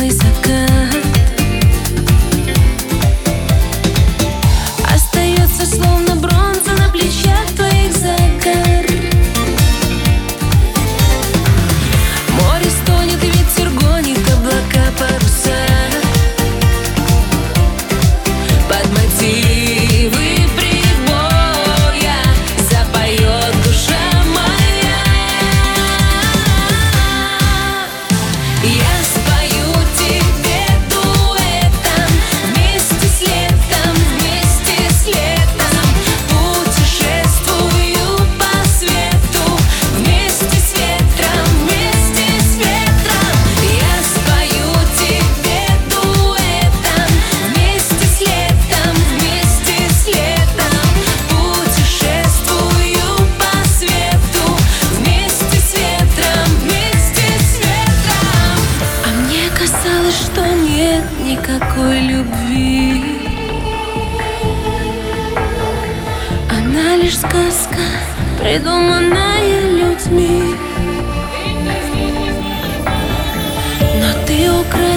белый закат остается словно бронза на плечах твоих загар. Море стонет, ветер гонит облака паруса под мотивы прибоя запоет душа моя. Я спою тебе дуэтом вместе с летом, вместе с летом. Путешествую по свету вместе с ветром, вместе с ветром. Я спою тебе дуэтом вместе с летом, вместе с летом. Путешествую по свету вместе с ветром, вместе с ветром. А мне казалось, что нет никакой любви. Она лишь сказка, придуманная людьми. Но ты украл